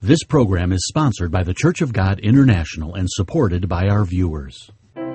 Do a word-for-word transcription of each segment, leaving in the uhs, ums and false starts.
This program is sponsored by the Church of God International and supported by our viewers.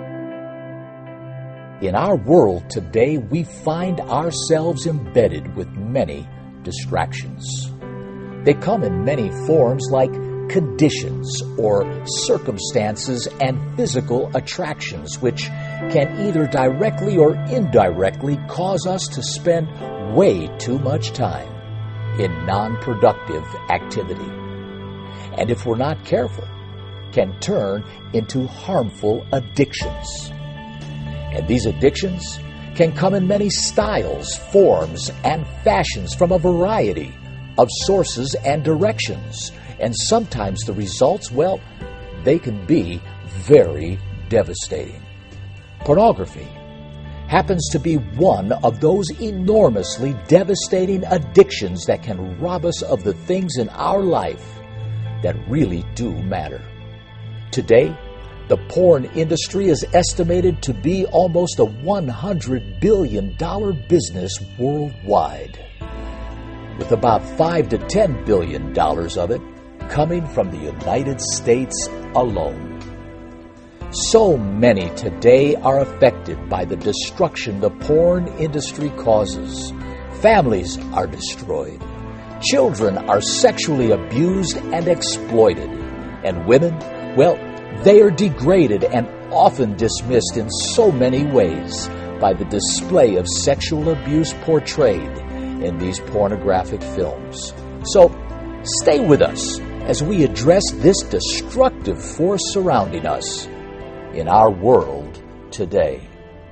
In our world today, we find ourselves embedded with many distractions. They come in many forms like conditions or circumstances and physical attractions, which can either directly or indirectly cause us to spend way too much time in non-productive activity. And if we're not careful, can turn into harmful addictions. And these addictions can come in many styles, forms, and fashions from a variety of sources and directions. And sometimes the results, well, they can be very devastating. Pornography happens to be one of those enormously devastating addictions that can rob us of the things in our life that really do matter. Today, the porn industry is estimated to be almost a one hundred billion dollars business worldwide, with about five to ten billion dollars of it coming from the United States alone. So many today are affected by the destruction the porn industry causes. Families are destroyed. Children are sexually abused and exploited. And women, well, they are degraded and often dismissed in so many ways by the display of sexual abuse portrayed in these pornographic films. So, stay with us as we address this destructive force surrounding us in our world today.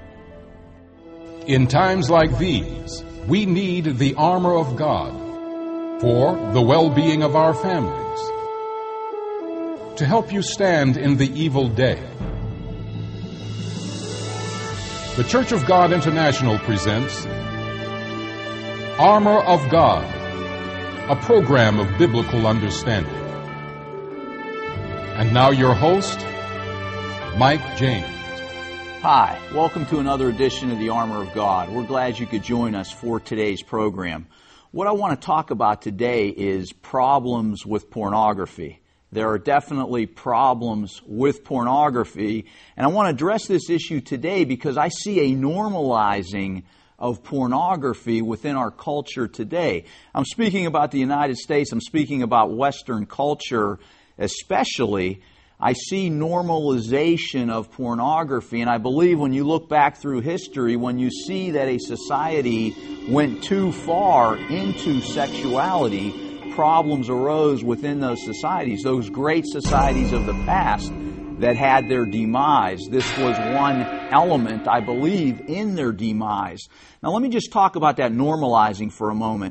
In times like these, we need the armor of God for the well-being of our families, to help you stand in the evil day. The Church of God International presents Armor of God, a program of biblical understanding. And now your host, Mike James. Hi, welcome to another edition of the Armor of God. We're glad you could join us for today's program. What I want to talk about today is problems with pornography. There are definitely problems with pornography, and I want to address this issue today because I see a normalizing of pornography within our culture today. I'm speaking about the United States, I'm speaking about Western culture especially. I see normalization of pornography, and I believe when you look back through history, when you see that a society went too far into sexuality, problems arose within those societies, those great societies of the past that had their demise. This was one element, I believe, in their demise. Now let me just talk about that normalizing for a moment.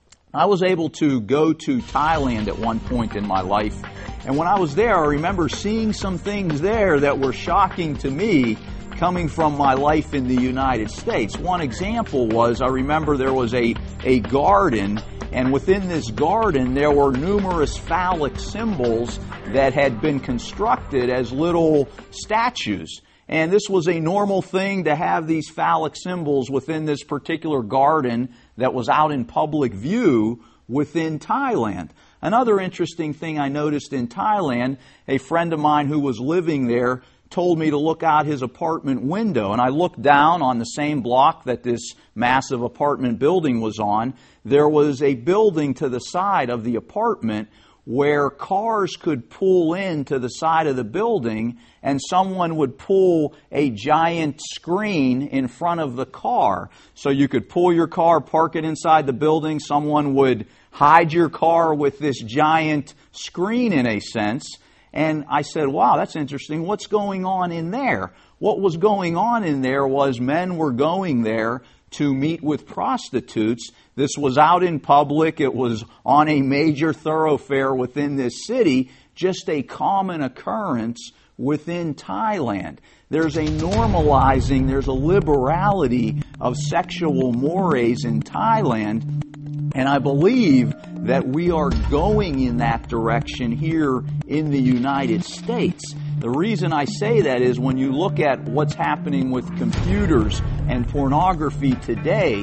I was able to go to Thailand at one point in my life, and when I was there, I remember seeing some things there that were shocking to me coming from my life in the United States. One example was, I remember there was a, a garden, and within this garden there were numerous phallic symbols that had been constructed as little statues. And this was a normal thing to have these phallic symbols within this particular garden that was out in public view within Thailand. Another interesting thing I noticed in Thailand, a friend of mine who was living there told me to look out his apartment window. And I looked down on the same block that this massive apartment building was on. There was a building to the side of the apartment where cars could pull in to the side of the building, and someone would pull a giant screen in front of the car. So you could pull your car, park it inside the building, someone would hide your car with this giant screen in a sense. And I said, wow, that's interesting. What's going on in there? What was going on in there was men were going there to meet with prostitutes. This was out in public. It was on a major thoroughfare within this city, just a common occurrence within Thailand. There's a normalizing, there's a liberality of sexual mores in Thailand, and I believe that we are going in that direction here in the United States. The reason I say that is when you look at what's happening with computers and pornography today,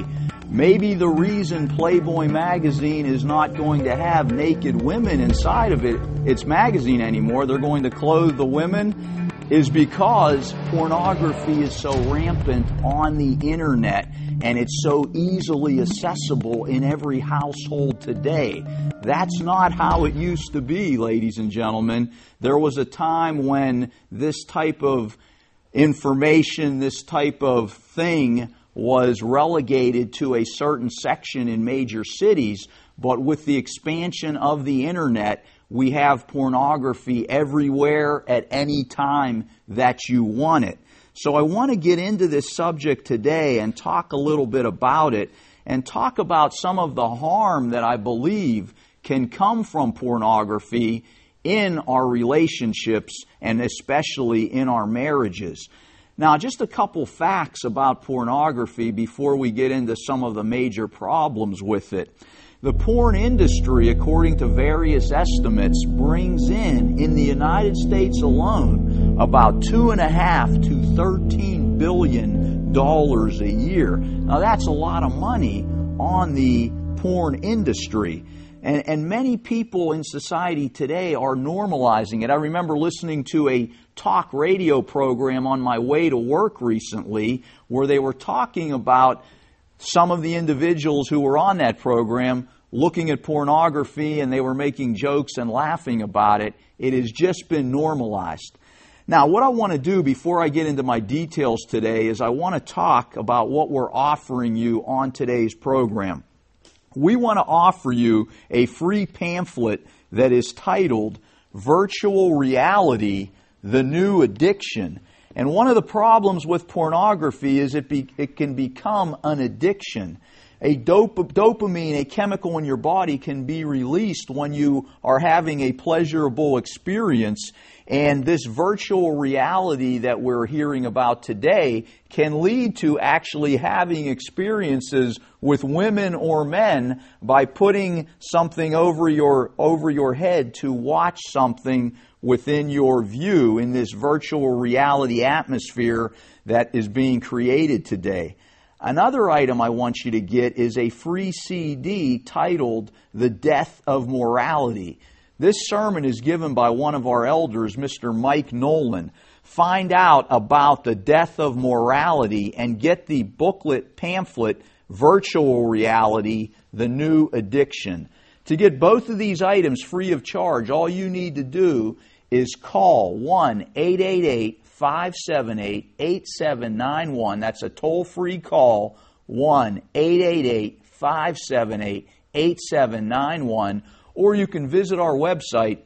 Maybe the reason Playboy magazine is not going to have naked women inside of it, its magazine anymore, they're going to clothe the women, is because pornography is so rampant on the internet and it's so easily accessible in every household today. That's not how it used to be, ladies and gentlemen. There was a time when this type of information, this type of thing was relegated to a certain section in major cities, but with the expansion of the internet, we have pornography everywhere at any time that you want it. So I want to get into this subject today and talk a little bit about it and talk about some of the harm that I believe can come from pornography in our relationships and especially in our marriages. Now, just a couple facts about pornography before we get into some of the major problems with it. The porn industry, according to various estimates, brings in, in the United States alone, about two and a half to thirteen billion dollars a year. Now, that's a lot of money on the porn industry. And, and many people in society today are normalizing it. I remember listening to a talk radio program on my way to work recently where they were talking about some of the individuals who were on that program looking at pornography, and they were making jokes and laughing about it. It has just been normalized. Now, what I want to do before I get into my details today is I want to talk about what we're offering you on today's program. We want to offer you a free pamphlet that is titled Virtual Reality, the New Addiction. And one of the problems with pornography is it, be, it can become an addiction. A dop- dopamine, a chemical in your body, can be released when you are having a pleasurable experience. And this virtual reality that we're hearing about today can lead to actually having experiences with women or men by putting something over your, over your head to watch something within your view in this virtual reality atmosphere that is being created today. Another item I want you to get is a free C D titled The Death of Morality. This sermon is given by one of our elders, Mister Mike Nolan. Find out about the death of morality and get the booklet pamphlet, Virtual Reality, the New Addiction. To get both of these items free of charge, all you need to do is call one eight eight eight, five seven eight, eight seven nine one. That's a toll-free call, one eight eight eight, five seven eight, eight seven nine one. Or you can visit our website,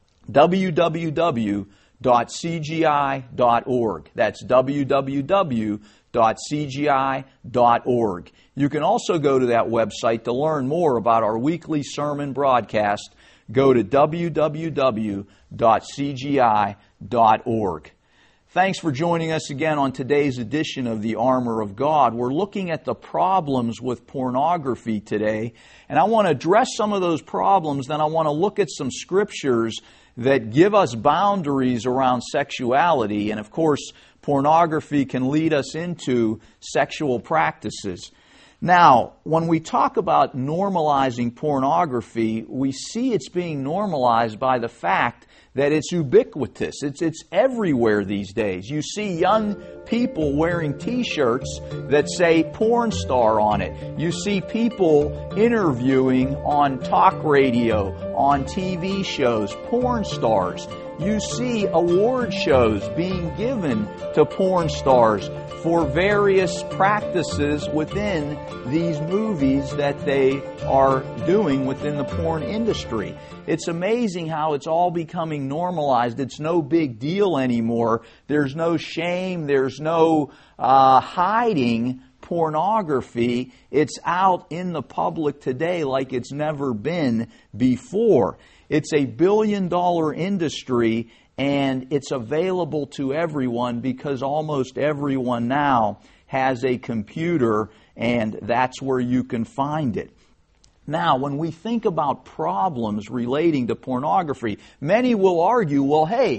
w w w dot c g i dot org. That's w w w dot c g i dot org. You can also go to that website to learn more about our weekly sermon broadcast. Go to w w w dot c g i dot org. Thanks for joining us again on today's edition of The Armor of God. We're looking at the problems with pornography today, and I want to address some of those problems, then I want to look at some scriptures that give us boundaries around sexuality, and of course, pornography can lead us into sexual practices. Now, when we talk about normalizing pornography, we see it's being normalized by the fact that it's ubiquitous. It's, it's everywhere these days. You see young people wearing T-shirts that say porn star on it. You see people interviewing on talk radio, on T V shows, porn stars. You see award shows being given to porn stars for various practices within these movies that they are doing within the porn industry. It's amazing how it's all becoming normalized. It's no big deal anymore. There's no shame. There's no uh, hiding pornography. It's out in the public today like it's never been before. It's a billion dollar industry, and it's available to everyone because almost everyone now has a computer, and that's where you can find it. Now, when we think about problems relating to pornography, many will argue, well, hey,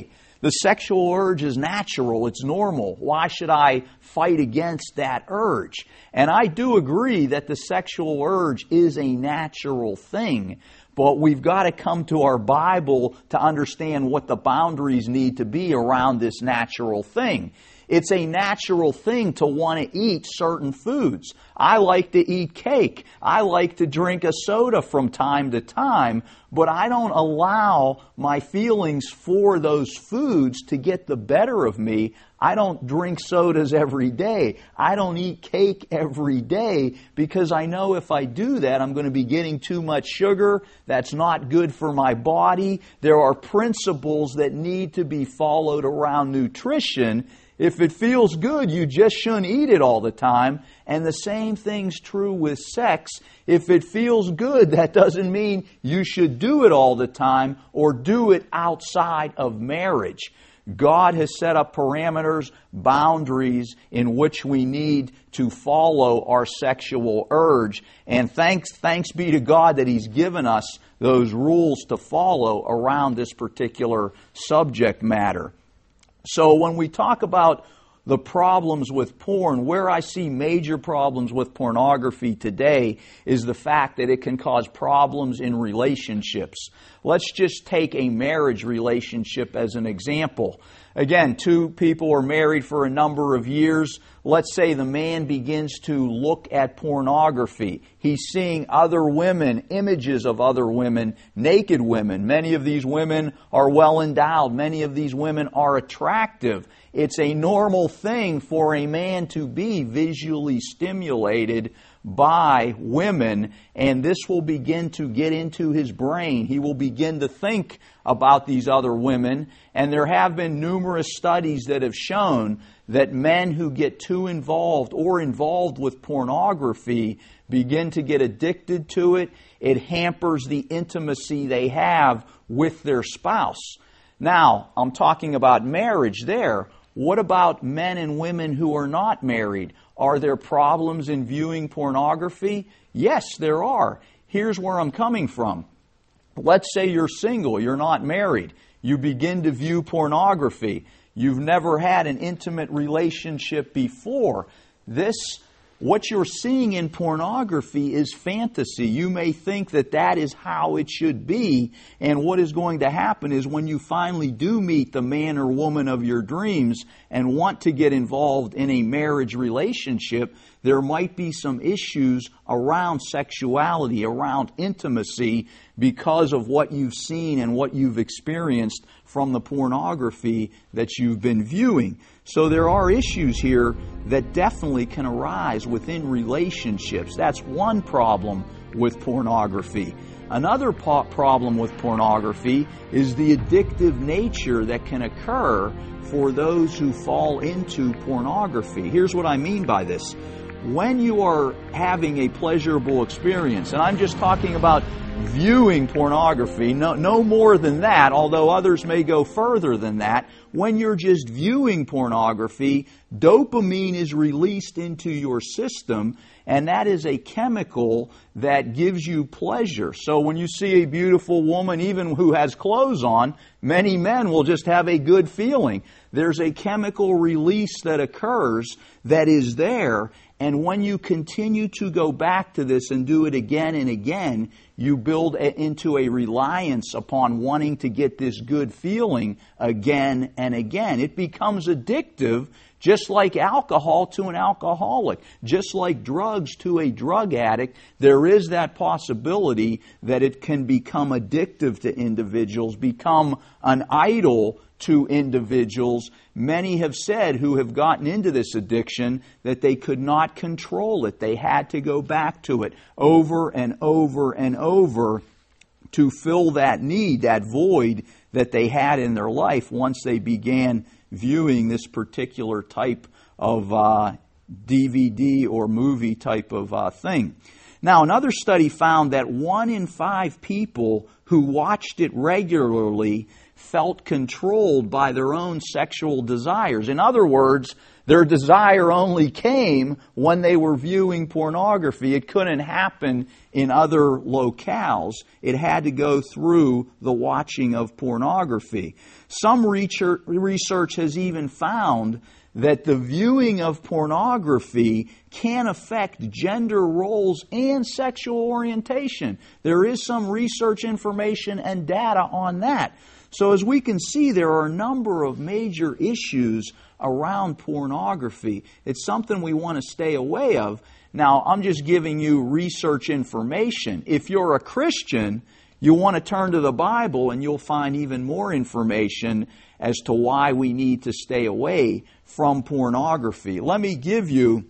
The sexual urge is natural. It's normal. Why should I fight against that urge? And I do agree that the sexual urge is a natural thing. But we've got to come to our Bible to understand what the boundaries need to be around this natural thing. It's a natural thing to want to eat certain foods. I like to eat cake. I like to drink a soda from time to time, but I don't allow my feelings for those foods to get the better of me. I don't drink sodas every day. I don't eat cake every day because I know if I do that, I'm going to be getting too much sugar. That's not good for my body. There are principles that need to be followed around nutrition. If it feels good, you just shouldn't eat it all the time. And the same thing's true with sex. If it feels good, that doesn't mean you should do it all the time or do it outside of marriage. God has set up parameters, boundaries in which we need to follow our sexual urge. And thanks, thanks be to God that He's given us those rules to follow around this particular subject matter. So when we talk about the problems with porn, where I see major problems with pornography today is the fact that it can cause problems in relationships. Let's just take a marriage relationship as an example. Again, two people are married for a number of years. Let's say the man begins to look at pornography. He's seeing other women, images of other women, naked women. Many of these women are well endowed. Many of these women are attractive. It's a normal thing for a man to be visually stimulated by women, and this will begin to get into his brain. He will begin to think about these other women, and there have been numerous studies that have shown that men who get too involved or involved with pornography begin to get addicted to it. It hampers the intimacy they have with their spouse. Now, I'm talking about marriage there. What about men and women who are not married? Are there problems in viewing pornography? Yes, there are. Here's where I'm coming from. Let's say you're single, you're not married. You begin to view pornography. You've never had an intimate relationship before. This, what you're seeing in pornography is fantasy. You may think that that is how it should be. And what is going to happen is when you finally do meet the man or woman of your dreams and want to get involved in a marriage relationship, there might be some issues around sexuality, around intimacy, because of what you've seen and what you've experienced from the pornography that you've been viewing. So there are issues here that definitely can arise within relationships. That's one problem with pornography. Another po- problem with pornography is the addictive nature that can occur for those who fall into pornography. Here's what I mean by this. When you are having a pleasurable experience, and I'm just talking about viewing pornography, no, no more than that, although others may go further than that. When you're just viewing pornography, dopamine is released into your system, and that is a chemical that gives you pleasure. So when you see a beautiful woman, even who has clothes on, many men will just have a good feeling. There's a chemical release that occurs that is there, and when you continue to go back to this and do it again and again, you build a, into a reliance upon wanting to get this good feeling again and again. It becomes addictive, just like alcohol to an alcoholic, just like drugs to a drug addict. There is that possibility that it can become addictive to individuals, become an idol to individuals. Many have said who have gotten into this addiction that they could not control it. They had to go back to it over and over and over to fill that need, that void that they had in their life once they began viewing this particular type of uh, D V D or movie type of uh, thing. Now, another study found that one in five people who watched it regularly felt controlled by their own sexual desires. In other words, their desire only came when they were viewing pornography. It couldn't happen in other locales. It had to go through the watching of pornography. Some research has even found that the viewing of pornography can affect gender roles and sexual orientation. There is some research information and data on that. So as we can see, there are a number of major issues around pornography. It's something we want to stay away of. Now, I'm just giving you research information. If you're a Christian, you want to turn to the Bible and you'll find even more information as to why we need to stay away from pornography. Let me give you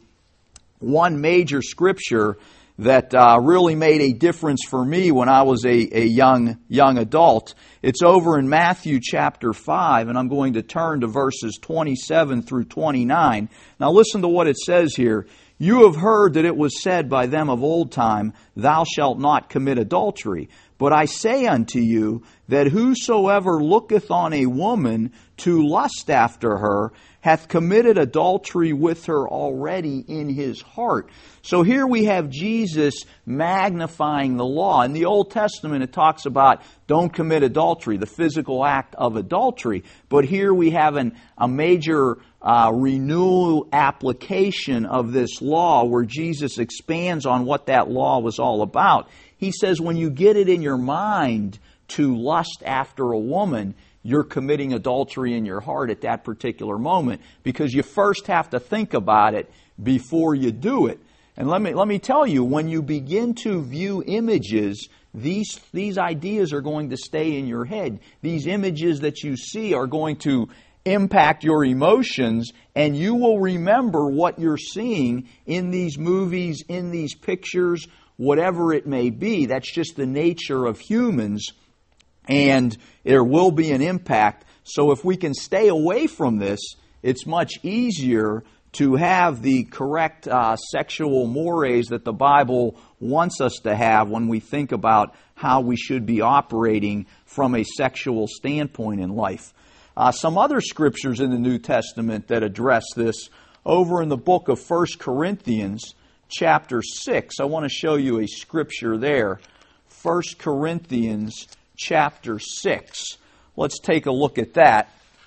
one major scripture that uh, really made a difference for me when I was a, a young young adult. It's over in Matthew chapter five, and I'm going to turn to verses twenty-seven through twenty-nine. Now listen to what it says here. You have heard that it was said by them of old time, Thou shalt not commit adultery. But I say unto you, that whosoever looketh on a woman to lust after her, hath committed adultery with her already in his heart. So here we have Jesus magnifying the law. In the Old Testament it talks about don't commit adultery, the physical act of adultery. But here we have an, a major uh, renewal application of this law where Jesus expands on what that law was all about. He says when you get it in your mind to lust after a woman, you're committing adultery in your heart at that particular moment, because you first have to think about it before you do it. And let me let me tell you, when you begin to view images, these these ideas are going to stay in your head. These images that you see are going to impact your emotions, and you will remember what you're seeing in these movies, in these pictures, whatever it may be. That's just the nature of humans. And there will be an impact. So if we can stay away from this, it's much easier to have the correct uh, sexual mores that the Bible wants us to have when we think about how we should be operating from a sexual standpoint in life. Uh, some other scriptures in the New Testament that address this, over in the book of First Corinthians chapter six. I want to show you a scripture there. First Corinthians chapter six. Let's take a look at that.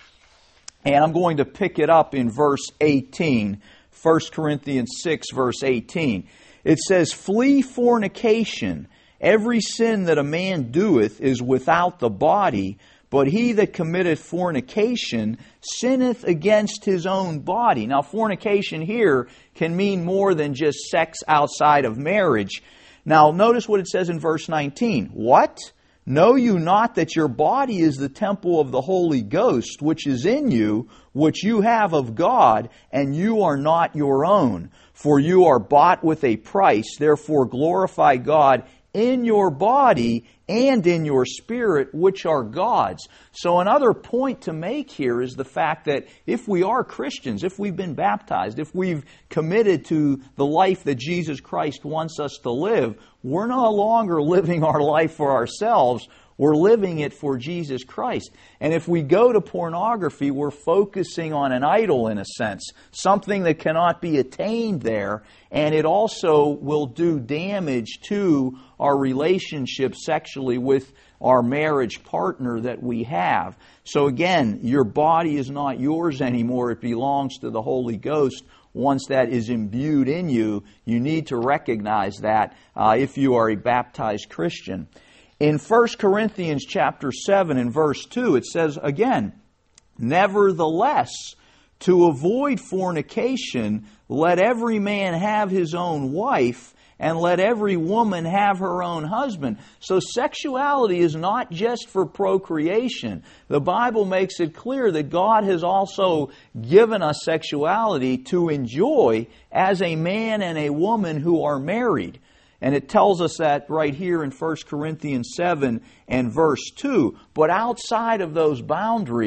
And I'm going to pick it up in verse eighteen. First Corinthians six, verse eighteen. It says, Flee fornication. Every sin that a man doeth is without the body, but he that committeth fornication sinneth against his own body. Now, fornication here can mean more than just sex outside of marriage. Now, notice what it says in verse nineteen. What? Know you not that your body is the temple of the Holy Ghost, which is in you, which you have of God, and you are not your own? For you are bought with a price. Therefore glorify God in your body and in your spirit, which are God's. So another point to make here is the fact that if we are Christians, if we've been baptized, if we've committed to the life that Jesus Christ wants us to live, we're no longer living our life for ourselves. We're living it for Jesus Christ. And if we go to pornography, we're focusing on an idol in a sense, something that cannot be attained there, and it also will do damage to our relationship sexually with our marriage partner that we have. So again, your body is not yours anymore. It belongs to the Holy Ghost. Once that is imbued in you, you need to recognize that uh, if you are a baptized Christian. In First Corinthians chapter seven and verse two, it says again, Nevertheless, to avoid fornication, let every man have his own wife, and let every woman have her own husband. So sexuality is not just for procreation. The Bible makes it clear that God has also given us sexuality to enjoy as a man and a woman who are married. And it tells us that right here in First Corinthians seven and verse two. But outside of those boundaries,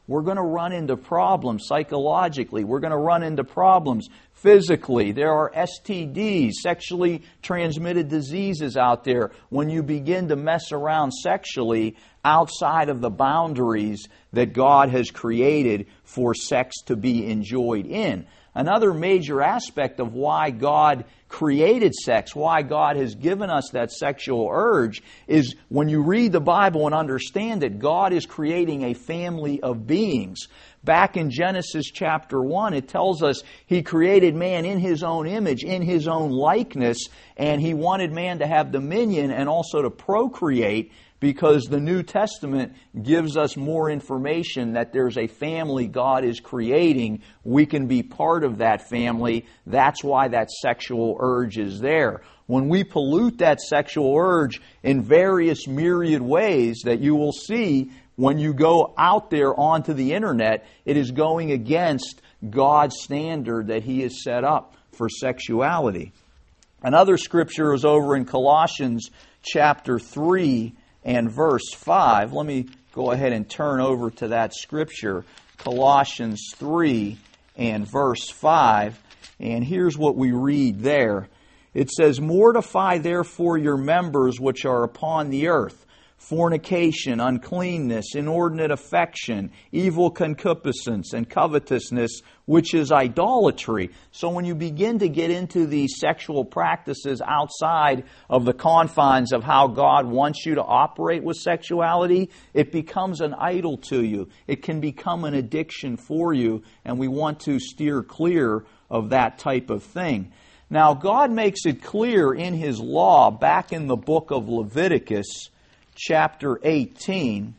we're going to run into problems psychologically. We're going to run into problems physically. There are S T Ds, sexually transmitted diseases out there when you begin to mess around sexually outside of the boundaries that God has created for sex to be enjoyed in. Another major aspect of why God created sex, why God has given us that sexual urge, is when you read the Bible and understand it, God is creating a family of beings. Back in Genesis chapter one, it tells us He created man in His own image, in His own likeness, and He wanted man to have dominion and also to procreate, because the New Testament gives us more information that there's a family God is creating. We can be part of that family. That's why that sexual urge is there. When we pollute that sexual urge in various myriad ways that you will see when you go out there onto the internet, it is going against God's standard that He has set up for sexuality. Another scripture is over in Colossians chapter three and verse five. Let me go ahead and turn over to that scripture, Colossians three and verse five. And here's what we read there. It says, "Mortify therefore your members which are upon the earth, fornication, uncleanness, inordinate affection, evil concupiscence, and covetousness, which is idolatry." So when you begin to get into these sexual practices outside of the confines of how God wants you to operate with sexuality, it becomes an idol to you. It can become an addiction for you, and we want to steer clear of that type of thing. Now, God makes it clear in His law, back in the book of Leviticus, chapter eighteen,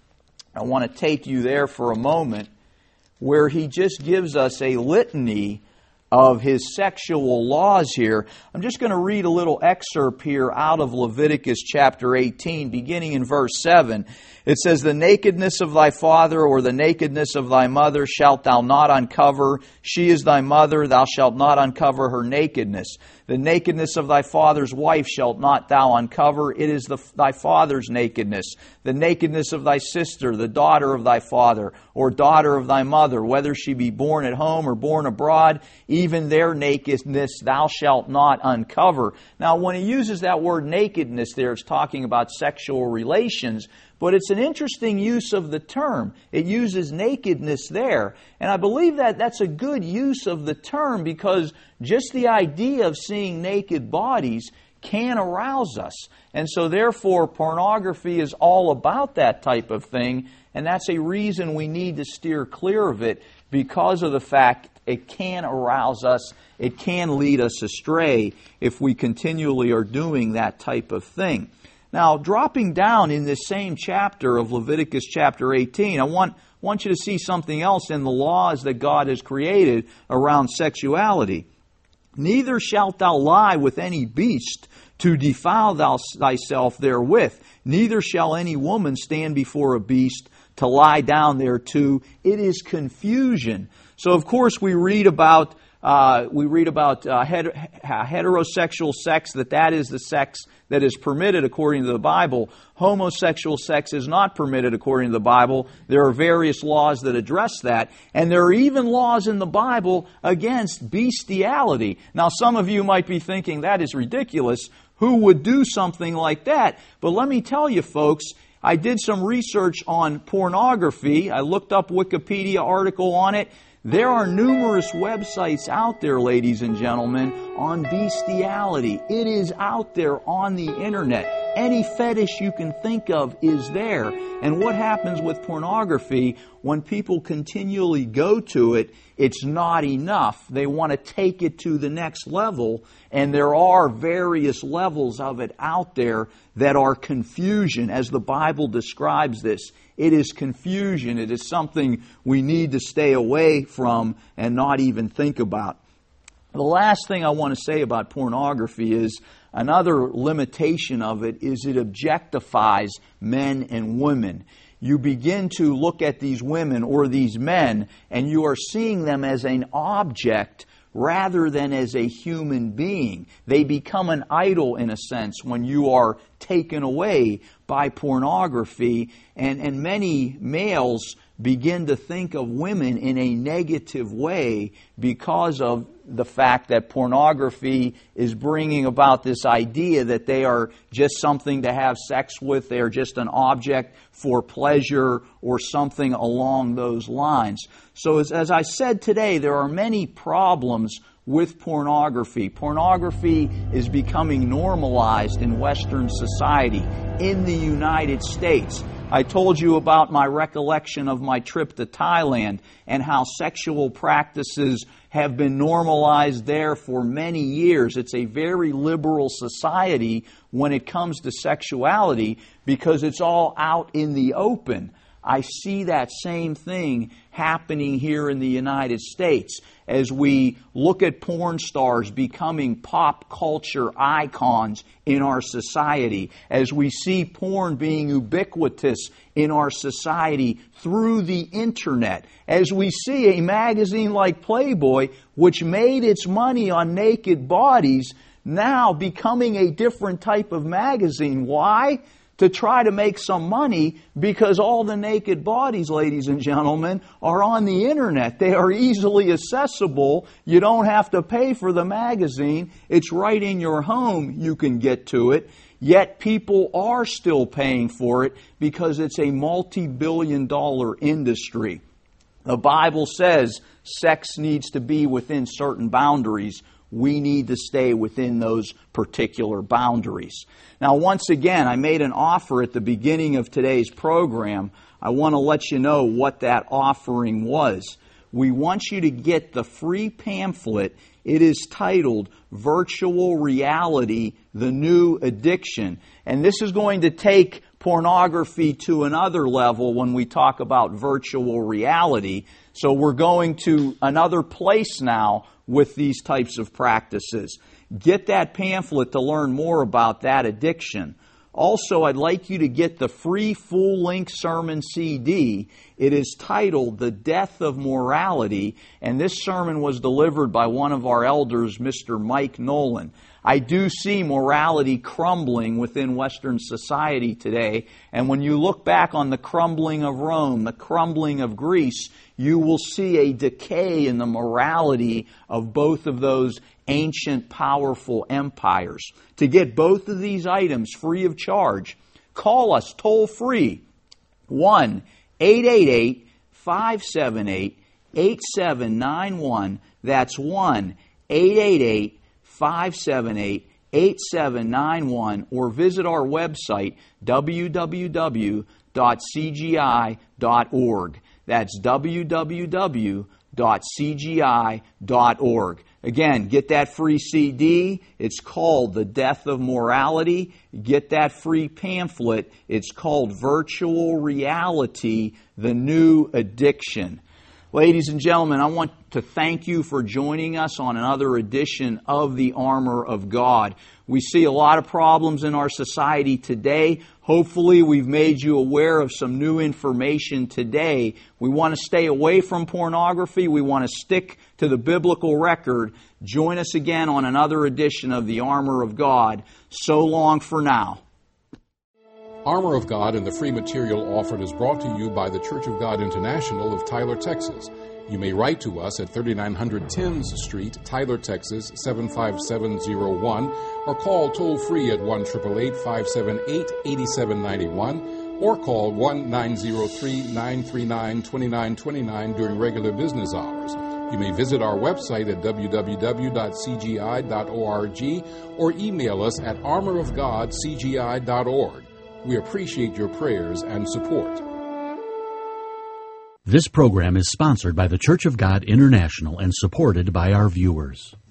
I want to take you there for a moment, where He just gives us a litany of His sexual laws here. I'm just going to read a little excerpt here out of Leviticus chapter eighteen, beginning in verse seven. It says, "The nakedness of thy father or the nakedness of thy mother shalt thou not uncover. She is thy mother, thou shalt not uncover her nakedness. The nakedness of thy father's wife shalt not thou uncover. It is the, thy father's nakedness. The nakedness of thy sister, the daughter of thy father, or daughter of thy mother, whether she be born at home or born abroad, even their nakedness thou shalt not uncover." Now, when he uses that word nakedness there, it's talking about sexual relations. But it's an interesting use of the term. It uses nakedness there. And I believe that that's a good use of the term, because just the idea of seeing naked bodies can arouse us. And so therefore, pornography is all about that type of thing. And that's a reason we need to steer clear of it, because of the fact it can arouse us. It can lead us astray if we continually are doing that type of thing. Now, dropping down in this same chapter of Leviticus chapter eighteen, I want, want you to see something else in the laws that God has created around sexuality. "Neither shalt thou lie with any beast to defile thou thyself therewith. Neither shall any woman stand before a beast to lie down thereto. It is confusion." So, of course, we read about Uh, we read about uh, heter- heterosexual sex, that that is the sex that is permitted according to the Bible. Homosexual sex is not permitted according to the Bible. There are various laws that address that. And there are even laws in the Bible against bestiality. Now, some of you might be thinking, that is ridiculous. Who would do something like that? But let me tell you, folks, I did some research on pornography. I looked up a Wikipedia article on it. There are numerous websites out there, ladies and gentlemen, on bestiality. It is out there on the internet. Any fetish you can think of is there. And what happens with pornography, when people continually go to it, it's not enough. They want to take it to the next level. And there are various levels of it out there that are confusion, as the Bible describes this. It is confusion. It is something we need to stay away from and not even think about. The last thing I want to say about pornography is another limitation of it is it objectifies men and women. You begin to look at these women or these men, and you are seeing them as an object rather than as a human being. They become an idol, in a sense, when you are taken away by pornography, and, and many males begin to think of women in a negative way because of the fact that pornography is bringing about this idea that they are just something to have sex with, they are just an object for pleasure or something along those lines. So as, as I said today, there are many problems with pornography. Pornography is becoming normalized in Western society, in the United States. I told you about my recollection of my trip to Thailand and how sexual practices have been normalized there for many years. It's a very liberal society when it comes to sexuality because it's all out in the open. I see that same thing happening here in the United States as we look at porn stars becoming pop culture icons in our society, as we see porn being ubiquitous in our society through the internet, as we see a magazine like Playboy, which made its money on naked bodies, now becoming a different type of magazine. Why? To try to make some money, because all the naked bodies, ladies and gentlemen, are on the internet. They are easily accessible. You don't have to pay for the magazine. It's right in your home. You can get to it. Yet people are still paying for it because it's a multi-billion dollar industry. The Bible says sex needs to be within certain boundaries. We need to stay within those particular boundaries. Now, once again, I made an offer at the beginning of today's program. I want to let you know what that offering was. We want you to get the free pamphlet. It is titled Virtual Reality, the New Addiction. And this is going to take pornography to another level when we talk about virtual reality. So we're going to another place now with these types of practices. Get that pamphlet to learn more about that addiction. Also, I'd like you to get the free full-length sermon C D. It is titled The Death of Morality, and this sermon was delivered by one of our elders, Mister Mike Nolan. I do see morality crumbling within Western society today, and when you look back on the crumbling of Rome, the crumbling of Greece, you will see a decay in the morality of both of those ancient, powerful empires. To get both of these items free of charge, call us toll free, one eight eight eight, five seven eight, eight seven nine one. That's one eight eight eight, five seven eight, eight seven nine one, or visit our website, w w w dot c g i dot org. That's w w w dot c g i dot org. Again, get that free C D. It's called The Death of Morality. Get that free pamphlet. It's called Virtual Reality, the New Addiction. Ladies and gentlemen, I want to thank you for joining us on another edition of the Armor of God. We see a lot of problems in our society today. Hopefully, we've made you aware of some new information today. We want to stay away from pornography. We want to stick to the biblical record. Join us again on another edition of the Armor of God. So long for now. Armor of God and the free material offered is brought to you by the Church of God International of Tyler, Texas. You may write to us at thirty-nine hundred Thames Street, Tyler, Texas, seven five seven zero one, or call toll-free at one eight eight eight, five seven eight, eight seven nine one, or call one nine zero three, nine three nine, two nine two nine during regular business hours. You may visit our website at w w w dot c g i dot org or email us at armor of god c g i dot org. We appreciate your prayers and support. This program is sponsored by the Church of God International and supported by our viewers.